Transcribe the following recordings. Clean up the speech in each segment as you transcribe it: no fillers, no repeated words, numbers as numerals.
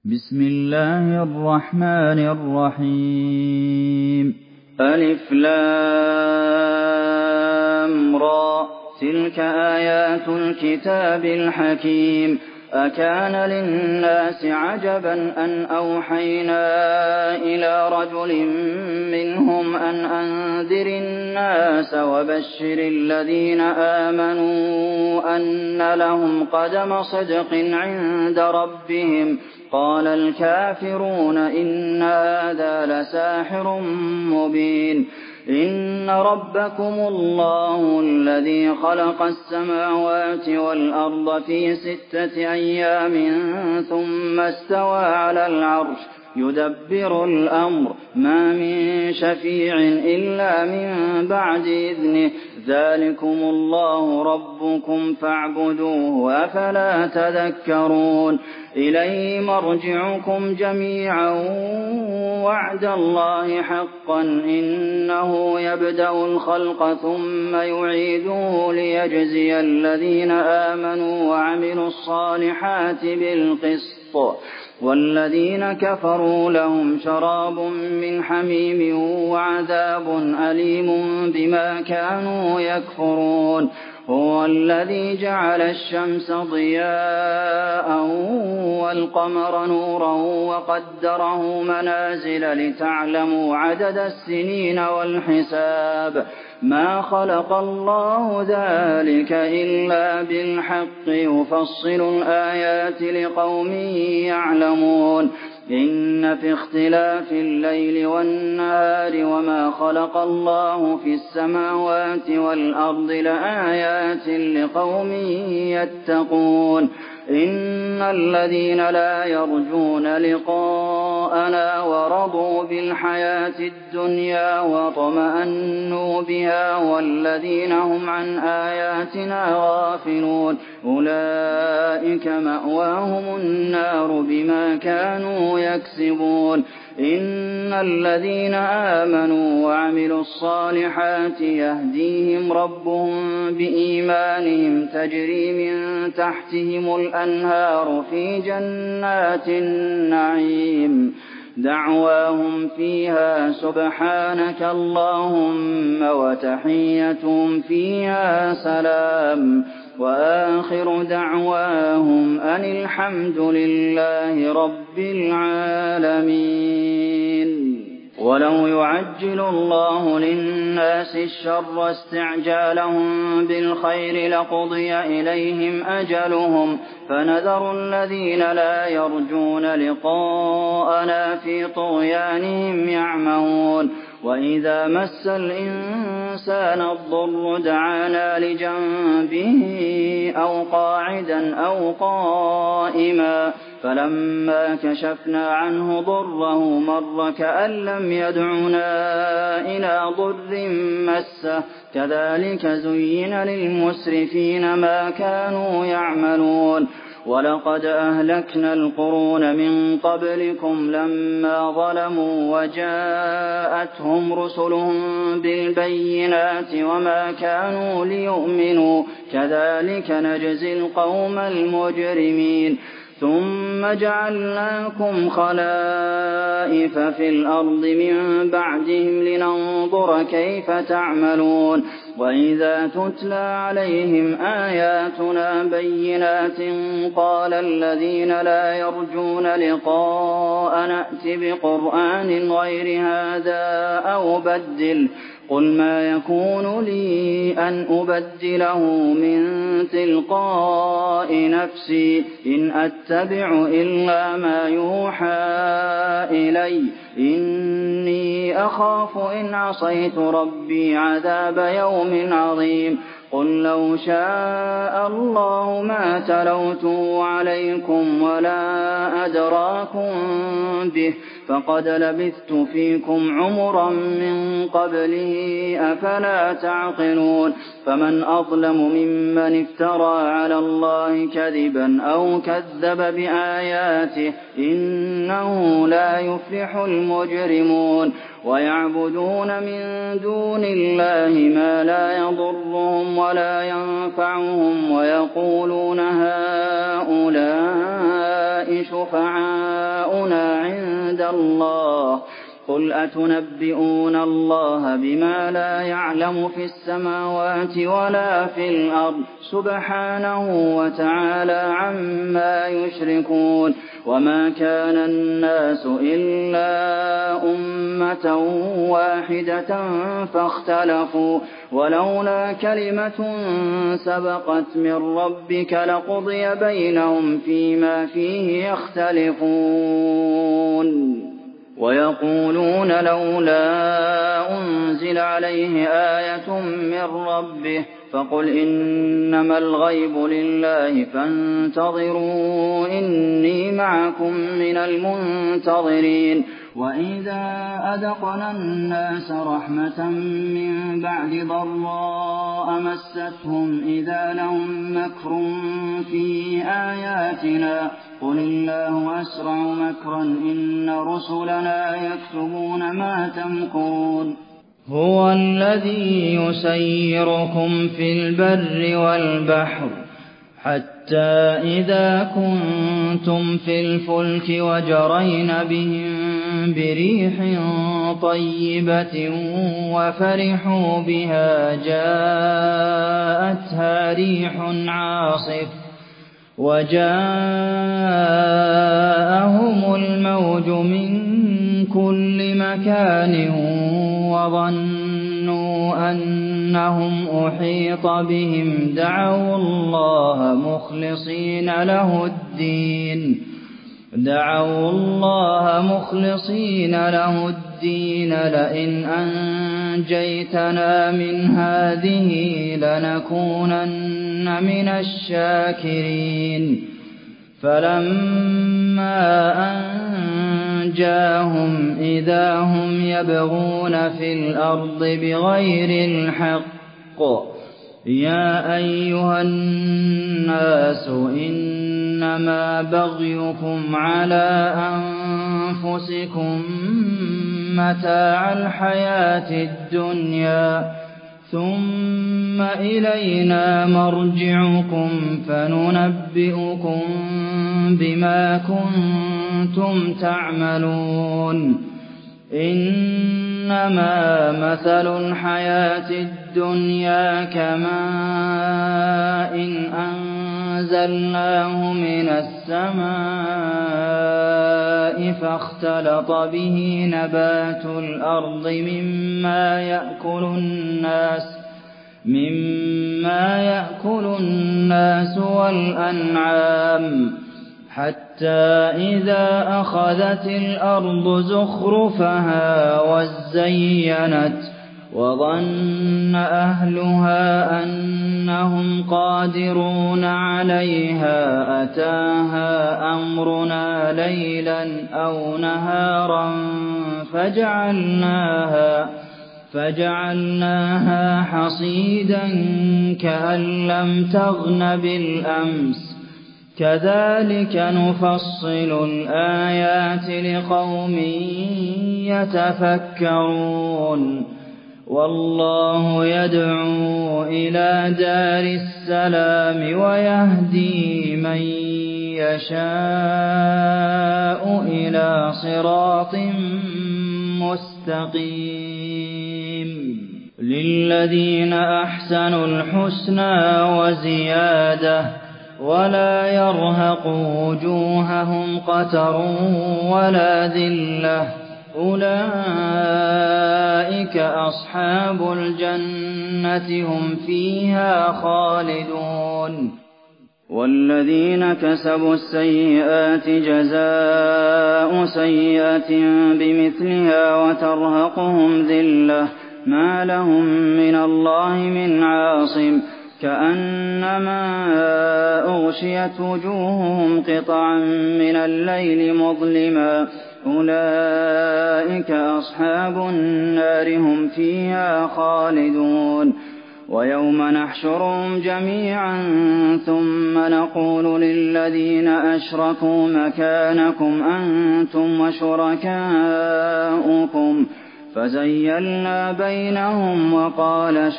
بسم الله الرحمن الرحيم ألف لام را تلك آيات الكتاب الحكيم أكان للناس عجبا أن أوحينا إلى رجل منهم أن أنذر الناس وبشر الذين آمنوا أن لهم قدم صدق عند ربهم قال الكافرون إن هذا لساحر مبين إن ربكم الله الذي خلق السماوات والأرض في 6 أيام ثم استوى على العرش يدبر الأمر ما من شفيع إلا من بعد إذنه ذلكم الله ربكم فاعبدوه أفلا تذكرون إليه مرجعكم جميعا وعد الله حقا إنه يبدأ الخلق ثم يعيده ليجزي الذين آمنوا وعملوا الصالحات بالقسط والذين كفروا لهم شراب من حميم وعذاب أليم بما كانوا يكفرون هو الذي جعل الشمس ضياء والقمر نورا وقدره منازل لتعلموا عدد السنين والحساب ما خلق الله ذلك إلا بالحق يفصل الآيات لقوم يعلمون إن في اختلاف الليل والنهار وما خلق الله في السماوات والأرض لآيات لقوم يتقون إن الذين لا يرجون لقاءنا ورضوا بالحياة الدنيا واطمأنوا بها والذين هم عن آياتنا غافلون أولئك مأواهم النار بما كانوا يكسبون إن الذين آمنوا وعملوا الصالحات يهديهم ربهم بإيمانهم تجري من تحتهم الأنهار في جنات النعيم دعواهم فيها سبحانك اللهم وتحيتهم فيها سلام وآخر دعواهم أن الحمد لله رب العالمين ولو يعجل الله للناس الشر استعجالهم بالخير لقضي إليهم أجلهم فنذر الذين لا يرجون لقاءنا في طغيانهم يعمهون وإذا مس الإنسان الضر دعانا لجنبه أو قاعدا أو قائما فلما كشفنا عنه ضره مر كأن لم يدعنا إلى ضر مسه كذلك زين للمسرفين ما كانوا يعملون ولقد أهلكنا القرون من قبلكم لما ظلموا وجاءتهم رسلهم بالبينات وما كانوا ليؤمنوا كذلك نجزي القوم المجرمين ثم جعلناكم خلائف في الأرض من بعدهم لننظر كيف تعملون وإذا تتلى عليهم آياتنا بينات قال الذين لا يرجون لقاء نأت بقرآن غير هذا أو بدل قل ما يكون لي أن أبدله من تلقاء نفسي إن أتبع إلا ما يوحى إلي إني أخاف إن عصيت ربي عذاب يوم عظيم قل لو شاء الله ما تلوته عليكم ولا أدراكم به فقد لبثت فيكم عمرا من قبله أفلا تعقلون فمن أظلم ممن افترى على الله كذبا أو كذب بآياته إنه لا يفلح المجرمون ويعبدون من دون الله ما لا يضرهم ولا ينفعهم ويقولون هؤلاء هَٰؤُلَاءِ شُفَعَاؤُنَا عِندَ اللَّهِ قُلْ أَتُنَبِّئُونَ اللَّهَ بِمَا لَا يَعْلَمُ فِي السَّمَاوَاتِ وَلَا فِي الْأَرْضِ سُبْحَانَهُ وَتَعَالَىٰ عَمَّا يُشْرِكُونَ وَمَا كَانَ النَّاسُ إِلَّا أُمَّةً وَاحِدَةً فَاخْتَلَفُوا وَلَوْلَا كَلِمَةٌ سَبَقَتْ مِن رَّبِّكَ لَقُضِيَ بَيْنَهُمْ فِيمَا فِيهِ يَخْتَلِفُونَ وَيَقُولُونَ لَوْلَا أُنزِلَ عَلَيْهِ آيَةٌ مِّن رَّبِّهِ فَقُلْ إِنَّمَا الْغَيْبُ لِلَّهِ فَانتَظِرُوا إِنِّي مَعَكُم مِّنَ الْمُنتَظِرِينَ وَإِذَا أَذَقْنَا النَّاسَ رَحْمَةً مِّن بَعْدِ ضَرَّاءَ مَسَّتْهُمْ إِذَا لَهُم مَّكْرٌ فِي آيَاتِنَا قُلِ اللَّهُ أَسْرَعُ مَكْرًا إِنَّ رُسُلَنَا يَكْتُبُونَ مَا تَمْكُرُونَ هُوَ الَّذِي يُسَيِّرُكُمْ فِي الْبَرِّ وَالْبَحْرِ حَتَّىٰ إِذَا كُنتُمْ فِي الْفُلْكِ وَجَرَيْنَ بِهِم بِرِيحٍ طَيِّبَةٍ وَفَرِحُوا بِهَا جَاءَتْهَا رِيحٌ عَاصِفٌ وَجَاءَهُمُ الْمَوْجُ مِن كُلِّ مَكَانٍ وَظَنُّوا أَنَّهُمْ أُحِيطَ بِهِمْ دَعَوُا اللَّهَ مُخْلِصِينَ لَهُ الدِّينَ لَئِنْ أَنجَيْتَنَا مِنْ هَٰذِهِ لَنَكُونَنَّ مِنَ الشَّاكِرِينَ فَلَمَّا أَنجَاهُمْ إِذَا هُمْ يَبْغُونَ فِي الْأَرْضِ بِغَيْرِ الْحَقِّ يَا أَيُّهَا النَّاسُ إِنَّمَا بَغْيُكُمْ عَلَىٰ أَنفُسِكُم مَّتَاعَ الْحَيَاةِ الدُّنْيَا ثُمَّ إِلَيْنَا مَرْجِعُكُمْ فَنُنَبِّئُكُم بِمَا كُنتُمْ تَعْمَلُونَ إِنَّمَا مَثَلُ الْحَيَاةِ الدُّنْيَا كَمَاءٍ أَنزَلْنَاهُ مِنَ السَّمَاءِ فَاخْتَلَطَ بِهِ نَبَاتُ الْأَرْضِ مِمَّا يَأْكُلُ النَّاسُ وَالْأَنْعَامُ حَتَّىٰ إِذَا أَخَذَتِ الْأَرْضُ زُخْرُفَهَا وَازَّيَّنَتْ وَظَنَّ أَهْلُهَا أَنَّهُمْ قَادِرُونَ عَلَيْهَا أَتَاهَا أَمْرُنَا لَيْلًا أَوْ نَهَارًا فَجَعَلْنَاهَا حَصِيدًا كَأَن لَّمْ تَغْنَ بِالْأَمْسِ كَذَٰلِكَ نُفَصِّلُ الْآيَاتِ لِقَوْمٍ يَتَفَكَّرُونَ وَاللَّهُ يَدْعُو إِلَىٰ دَارِ السَّلَامِ وَيَهْدِي مَن يَشَاءُ إِلَىٰ صِرَاطٍ مُّسْتَقِيمٍ لِّلَّذِينَ أَحْسَنُوا الْحُسْنَىٰ وَزِيَادَةٌ وَلَا يَرْهَقُ وُجُوهَهُمْ قَتَرٌ وَلَا ذِلَّةٌ أُولَٰئِكَ أَصْحَابُ الْجَنَّةِ هُمْ فِيهَا خَالِدُونَ وَالَّذِينَ كَسَبُوا السَّيِّئَاتِ جَزَاءُ سَيِّئَةٍ بِمِثْلِهَا وَتَرْهَقُهُمْ ذِلَّةٌ مَّا لَهُم مِّنَ اللَّهِ مِنْ عَاصِمٍ كَأَنَّمَا أُغْشِيَتْ وُجُوهُهُمْ قِطَعًا مِّنَ اللَّيْلِ مُظْلِمًا أُولَٰئِكَ أَصْحَابُ النَّارِ هُمْ فِيهَا خَالِدُونَ وَيَوْمَ نَحْشُرُهُمْ جَمِيعًا ثُمَّ نَقُولُ لِلَّذِينَ أَشْرَكُوا مَكَانَكُمْ أَنتُمْ وَشُرَكَاؤُكُمْ فَزَيَّلْنَا بَيْنَهُمْ وَقَالَ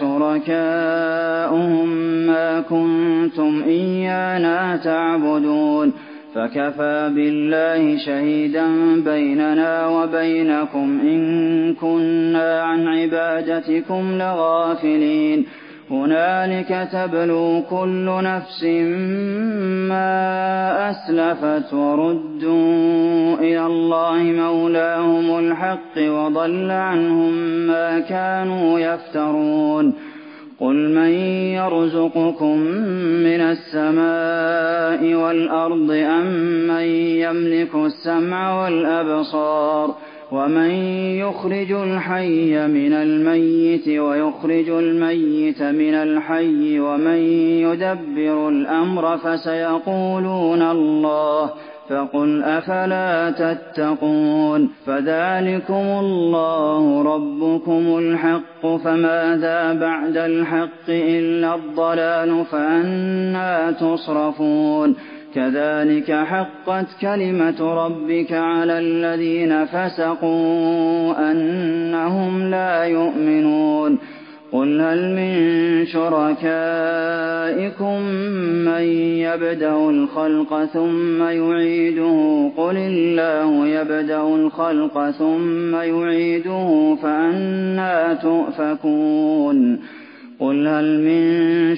شُرَكَاؤُهُم مَّا كُنتُمْ إِيَّانَا تَعْبُدُونَ فكفى بالله شهيدا بيننا وبينكم إن كنا عن عبادتكم لغافلين هنالك تبلو كل نفس ما أسلفت وردوا إلى الله مولاهم الحق وضل عنهم ما كانوا يفترون قل من يرزقكم من السماء والأرض أم من يملك السمع والأبصار ومن يخرج الحي من الميت ويخرج الميت من الحي ومن يدبر الأمر فسيقولون الله فقل أفلا تتقون فذلكم الله ربكم الحق فماذا بعد الحق إلا الضلال فأنى تصرفون كذلك حقت كلمة ربك على الذين فسقوا أنهم لا يؤمنون قل هل من شركائكم من يبدأ الخلق ثم يعيده قل الله يبدأ الخلق ثم يعيده فأنى تؤفكون قل هل من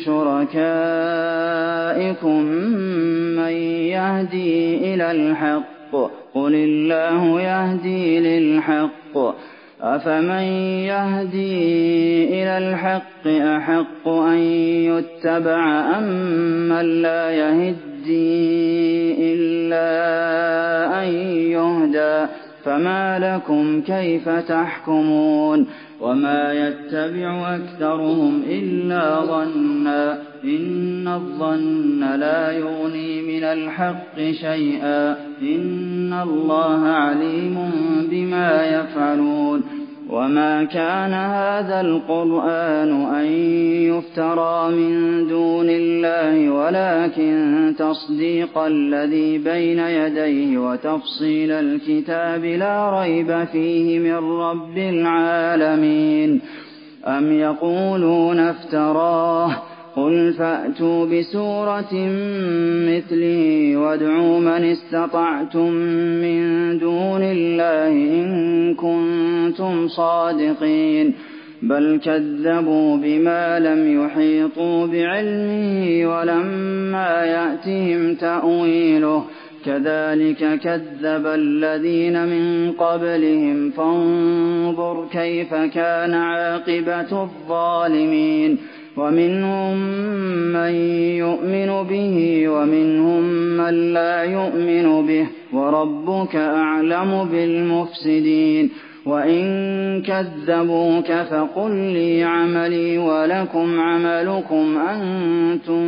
شركائكم من يهدي إلى الحق قل الله يهدي للحق أفمن يهدي إلى الحق أحق أن يتبع أم من لا يهدي إلا أن يهدى فما لكم كيف تحكمون وما يتبع أكثرهم إلا ظنا إن الظن لا يغني من الحق شيئا إن الله عليم بما يفعلون وما كان هذا القرآن أن يفترى من دون الله ولكن تصديق الذي بين يديه وتفصيل الكتاب لا ريب فيه من رب العالمين أم يقولون افتراه قل فأتوا بسورة مثله وادعوا من استطعتم من دون الله إن كنتم صادقين بل كذبوا بما لم يحيطوا بعلمه ولما يأتهم تأويله كذلك كذب الذين من قبلهم فانظر كيف كان عاقبة الظالمين ومنهم من يؤمن به ومنهم من لا يؤمن به وربك أعلم بالمفسدين وإن كذبوك فقل لي عملي ولكم عملكم أنتم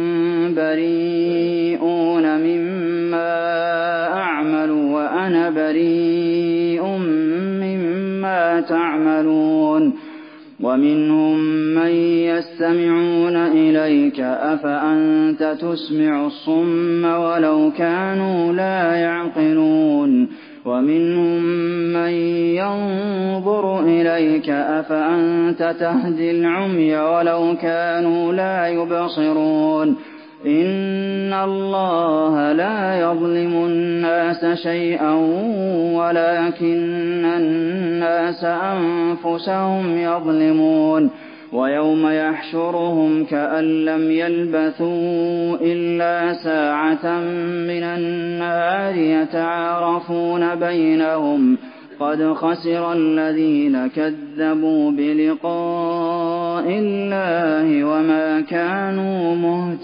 بريئون مما أعمل وأنا بريء مما تعملون ومنهم من يستمعون إليك أفأنت تسمع الصم ولو كانوا لا يعقلون ومنهم من ينظر إليك أفأنت تهدي العمي ولو كانوا لا يبصرون إن الله لا يظلم الناس شيئا ولكن الناس أنفسهم يظلمون ويوم يحشرهم كأن لم يلبثوا إلا ساعة من النهار يتعارفون بينهم قد خسر الذين كذبوا بلقاء الله وما كانوا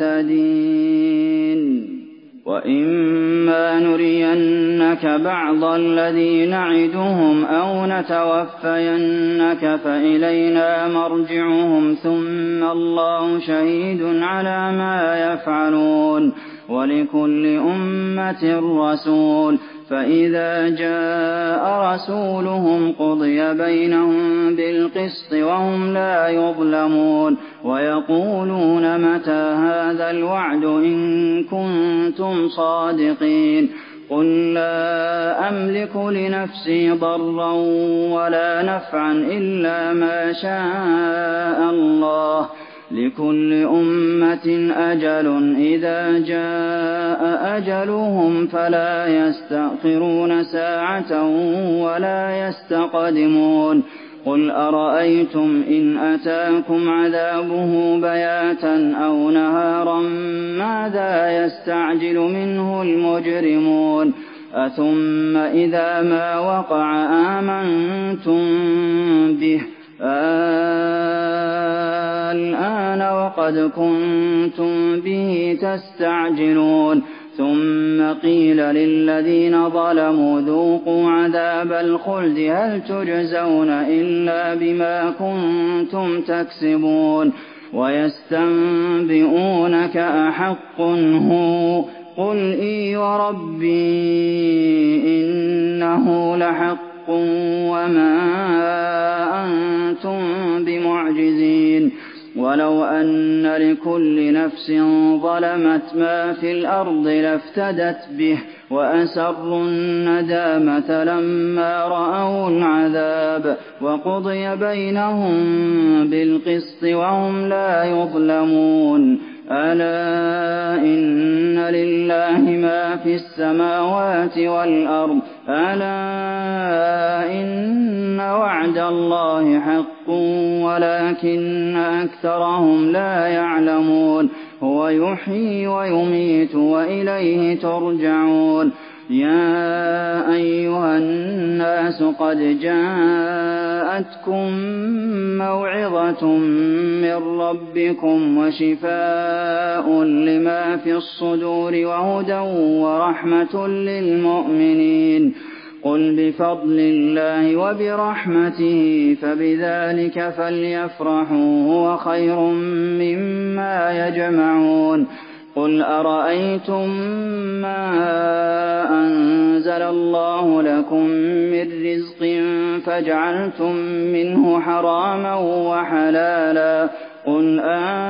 مهتدين وإما نرينك بعض الذي نعدهم أو نتوفينك فإلينا مرجعهم ثم الله شهيد على ما يفعلون ولكل أمة رسول فإذا جاء رسولهم قضي بينهم بالقسط وهم لا يظلمون ويقولون متى هذا الوعد إن كنتم صادقين قل لا أملك لنفسي ضرا ولا نفعا إلا ما شاء الله لكل أمة أجل إذا جاء أجلهم فلا يستأخرون ساعة ولا يستقدمون قل أرأيتم إن أتاكم عذابه بياتا أو نهارا ماذا يستعجل منه المجرمون أثم إذا ما وقع آمنتم به الآن وقد كنتم به تستعجلون ثم قيل للذين ظلموا ذوقوا عذاب الخلد هل تجزون إلا بما كنتم تكسبون ويستنبئونك أحق هو قل إي وربي إنه لحق وما أنتم بمعجزين ولو أن لكل نفس ظلمت ما في الأرض لافتدت به وأسروا الندامة لما رأوا العذاب وقضي بينهم بالقسط وهم لا يظلمون ألا إن لله ما في السماوات والأرض ألا إن وعد الله حق ولكن أكثرهم لا يعلمون هو يحيي ويميت وإليه ترجعون يا أيها الناس قد جاءتكم موعظة من ربكم وشفاء لما في الصدور وهدى ورحمة للمؤمنين قل بفضل الله وبرحمته فبذلك فليفرحوا هو خير مما يجمعون قل أرأيتم ما أنزل الله لكم من رزق فجعلتم منه حراما وحلالا قل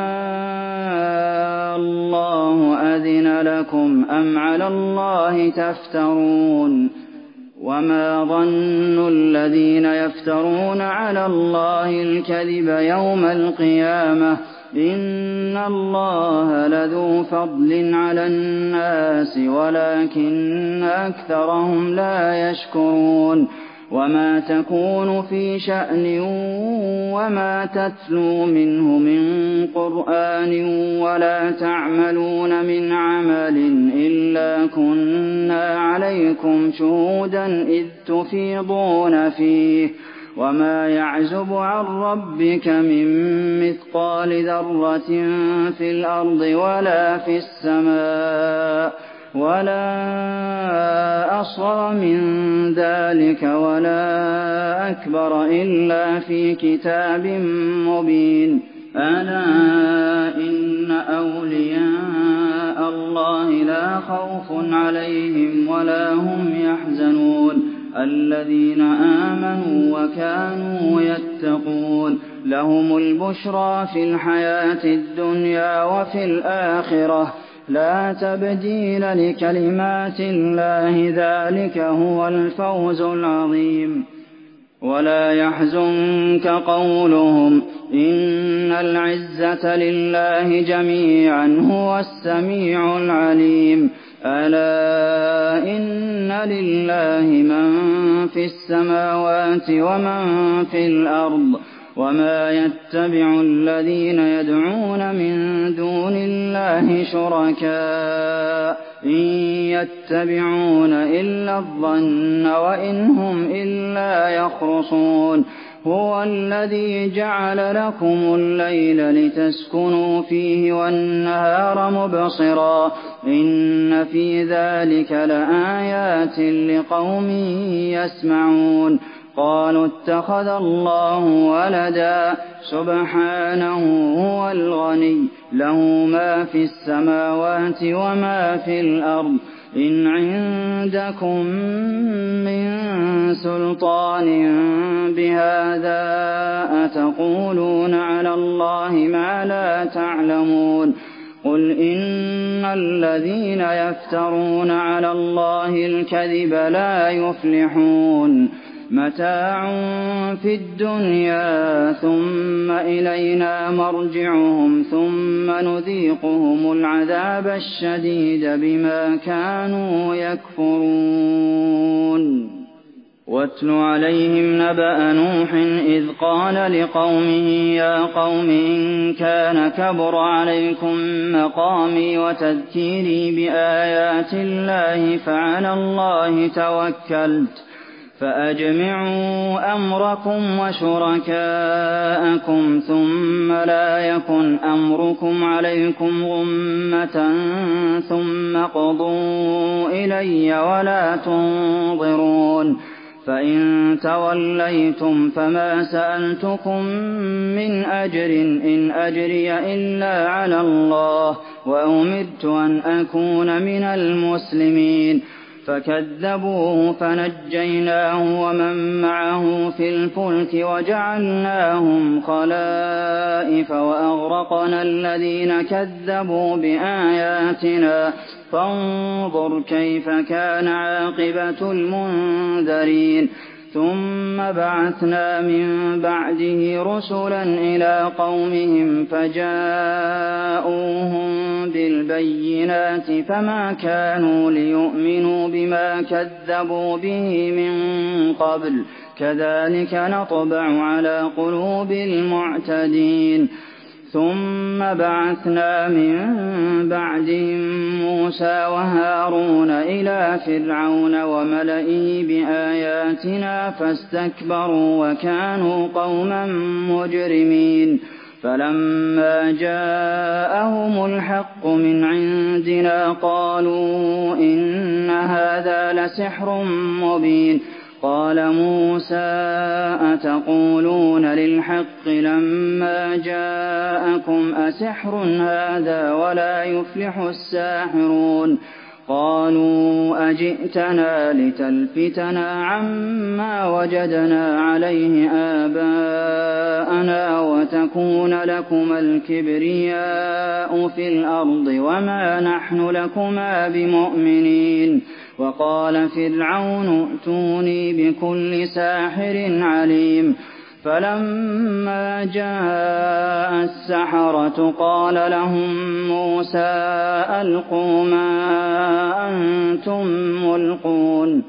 الله أذن لكم أم على الله تفترون وما ظن الذين يفترون على الله الكذب يوم القيامة إن الله لذو فضل على الناس ولكن أكثرهم لا يشكرون وما تكون في شأن وما تتلو منه من قرآن ولا تعملون من عمل إلا كنا عليكم شهودا إذ تفيضون فيه وما يعزب عن ربك من مثقال ذرة في الأرض ولا في السماء ولا أصغر من ذلك ولا أكبر إلا في كتاب مبين ألا إن أولياء الله لا خوف عليهم ولا هم يحزنون الذين آمنوا وكانوا يتقون لهم البشرى في الحياة الدنيا وفي الآخرة لا تبديل لكلمات الله ذلك هو الفوز العظيم ولا يحزنك قولهم إن العزة لله جميعا هو السميع العليم ألا إن لله من في السماوات ومن في الأرض وما يتبع الذين يدعون من دون الله شركاء إن يتبعون إلا الظن وإن هم إلا يخرصون هو الذي جعل لكم الليل لتسكنوا فيه والنهار مبصرا إن في ذلك لآيات لقوم يسمعون قالوا اتخذ الله ولدا سبحانه هو الغني له ما في السماوات وما في الأرض إن عندكم من سلطان بهذا أتقولون على الله ما لا تعلمون قل إن الذين يفترون على الله الكذب لا يفلحون متاع في الدنيا ثم إلينا مرجعهم ثم نذيقهم العذاب الشديد بما كانوا يكفرون واتل عليهم نبأ نوح إذ قال لقومه يا قوم إن كان كبر عليكم مقامي وتذكيري بآيات الله فعلى الله توكلت فأجمعوا أمركم وشركاءكم ثم لا يكن أمركم عليكم غمة ثم اقضوا إلي ولا تنظرون فإن توليتم فما سألتكم من أجر إن أجري إلا على الله وأمرت أن أكون من المسلمين فكذبوه فنجيناه ومن معه في الفلك وجعلناهم خلائف وأغرقنا الذين كذبوا بآياتنا فانظر كيف كان عاقبة المنذرين ثم بعثنا من بعده رسلا إلى قومهم فجاءوهم بالبينات فما كانوا ليؤمنوا بما كذبوا به من قبل كذلك نطبع على قلوب المعتدين ثم بعثنا من بعدهم موسى وهارون إلى فرعون وملئه بآياتنا فاستكبروا وكانوا قوما مجرمين فلما جاءهم الحق من عندنا قالوا إن هذا لسحر مبين قال موسى أتقولون للحق لما جاءكم أسحر هذا ولا يفلح الساحرون قالوا أجئتنا لتلفتنا عما وجدنا عليه آباءنا وتكون لكما الكبرياء في الأرض وما نحن لكما بمؤمنين وقال فرعون ائتوني بكل ساحر عليم فلما جاء السحرة قال لهم موسى ألقوا ما أنتم ملقون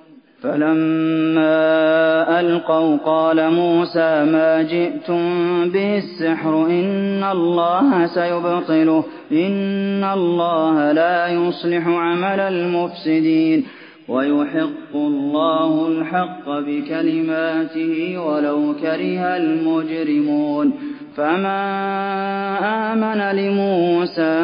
فلما ألقوا قال موسى ما جئتم به السحر إن الله سيبطله إن الله لا يصلح عمل المفسدين ويحق الله الحق بكلماته ولو كره المجرمون فما آمن لموسى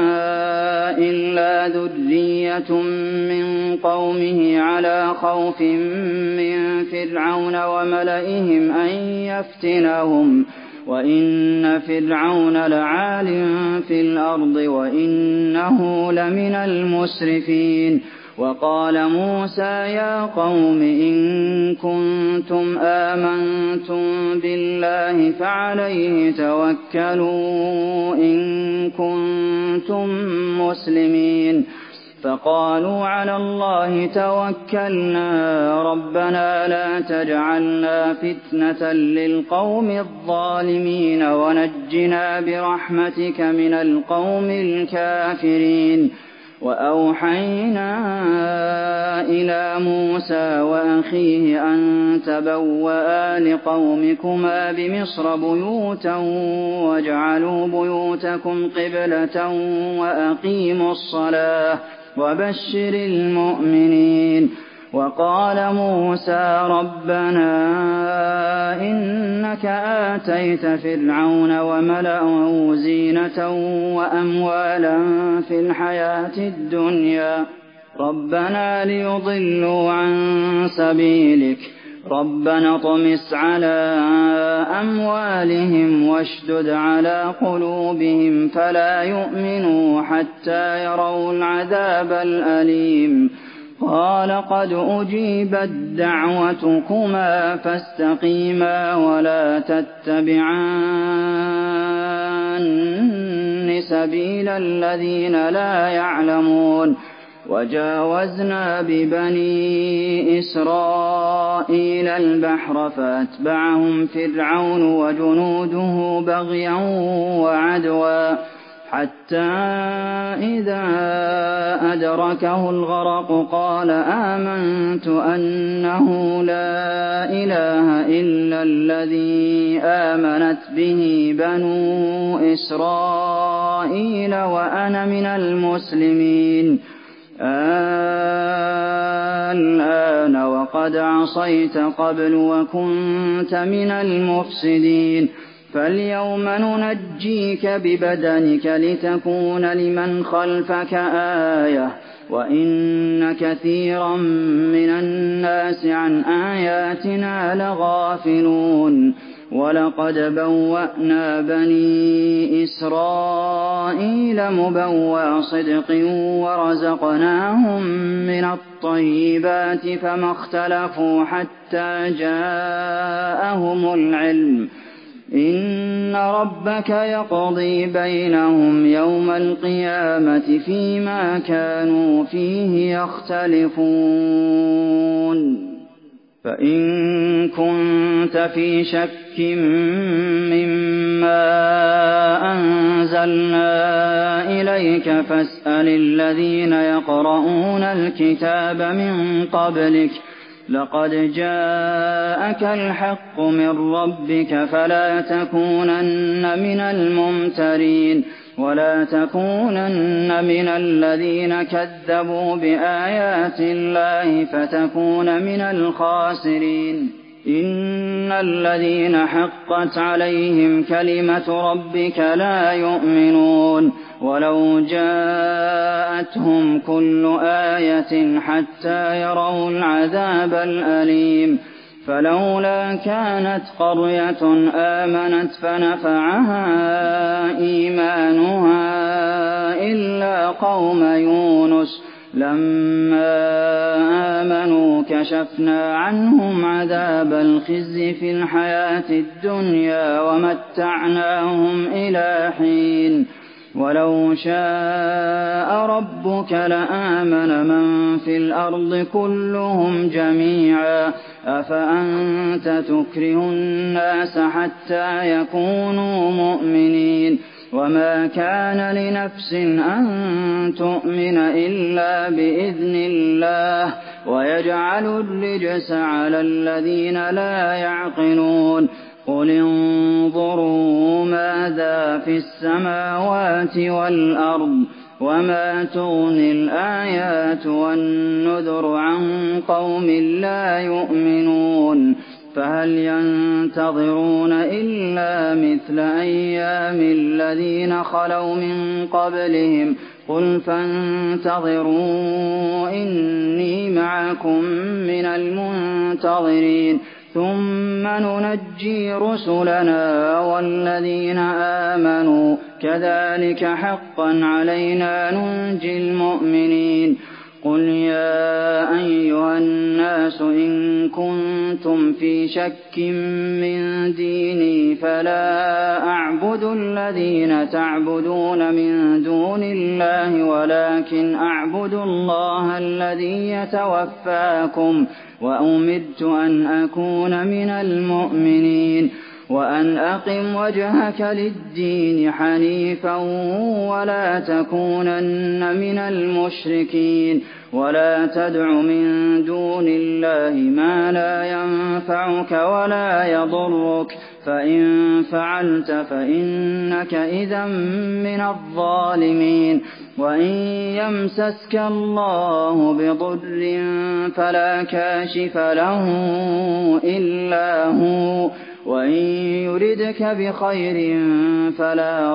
إلا ذرية من قومه على خوف من فرعون وملئهم أن يفتنهم وإن فرعون لعال في الأرض وإنه لمن المسرفين وقال موسى يا قوم إن كنتم آمنتم بالله فعليه توكلوا إن كنتم مسلمين فقالوا على الله توكلنا ربنا لا تجعلنا فتنة للقوم الظالمين ونجنا برحمتك من القوم الكافرين وأوحينا إلى موسى وأخيه أن تبوأ لقومكما بمصر بيوتا واجعلوا بيوتكم قبلة وأقيموا الصلاة وبشر المؤمنين وقال موسى ربنا إنك آتيت فرعون وملأه زينة وأموالا في الحياة الدنيا ربنا ليضلوا عن سبيلك ربنا اطمس على أموالهم واشدد على قلوبهم فلا يؤمنوا حتى يروا العذاب الأليم قال قد أجيبت دعوتكما فاستقيما ولا تتبعان سبيل الذين لا يعلمون وجاوزنا ببني إسرائيل إسرائيل البحر فأتبعهم فرعون وجنوده بغيا وعدوا حتى إذا أدركه الغرق قال آمنت أنه لا إله إلا الذي آمنت به بنو إسرائيل وأنا من المسلمين الآن وقد عصيت قبل وكنت من المفسدين فاليوم ننجيك ببدنك لتكون لمن خلفك آية وإن كثيرا من الناس عن آياتنا لغافلون ولقد بوأنا بني إسرائيل مبوأ صدق ورزقناهم من الطيبات فما اختلفوا حتى جاءهم العلم إن ربك يقضي بينهم يوم القيامة فيما كانوا فيه يختلفون فإن كنت في شك مما أنزلنا إليك فاسأل الذين يقرؤون الكتاب من قبلك لقد جاءك الحق من ربك فلا تكونن من الممترين ولا تكونن من الذين كذبوا بآيات الله فتكون من الخاسرين إن الذين حقت عليهم كلمة ربك لا يؤمنون ولو جاءتهم كل آية حتى يروا العذاب الأليم فلولا كانت قرية آمنت فنفعها إيمانها إلا قوم يونس لما آمنوا كشفنا عنهم عذاب الخزي في الحياة الدنيا ومتعناهم إلى حين ولو شاء ربك لآمن من في الأرض كلهم جميعا أفأنت تكره الناس حتى يكونوا مؤمنين وما كان لنفس أن تؤمن إلا بإذن الله ويجعل الرجس على الذين لا يعقلون قل انظروا ماذا في السماوات والأرض وما تغني الآيات والنذر عن قوم لا يؤمنون فهل ينتظرون إلا مثل أيام الذين خلوا من قبلهم قل فانتظروا إني معكم من المنتظرين ثم ننجي رسلنا والذين آمنوا كذلك حقا علينا ننجي المؤمنين قل يا أيها الناس إن كنتم في شك من ديني فلا أعبد الذين تعبدون من دون الله ولكن أعبد الله الذي يتوفاكم وأمرت أن أكون من المؤمنين وأن أقم وجهك للدين حنيفا ولا تكونن من المشركين ولا تدع من دون الله ما لا ينفعك ولا يضرك فإن فعلت فإنك إذا من الظالمين وإن يمسسك الله بضر فلا كاشف له إلا هو وإن يردك بخير فلا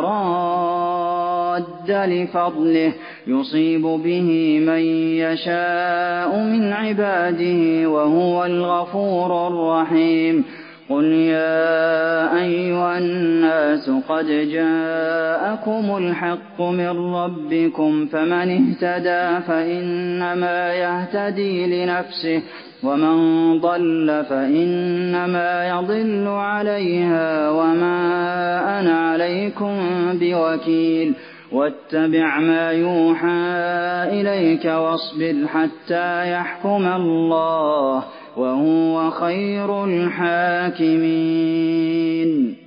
راد لفضله يصيب به من يشاء من عباده وهو الغفور الرحيم قل يا أيها الناس قد جاءكم الحق من ربكم فمن اهتدى فإنما يهتدي لنفسه ومن ضل فإنما يضل عليها وما أنا عليكم بوكيل واتبع ما يوحى إليك واصبر حتى يحكم الله وهو خير الحاكمين.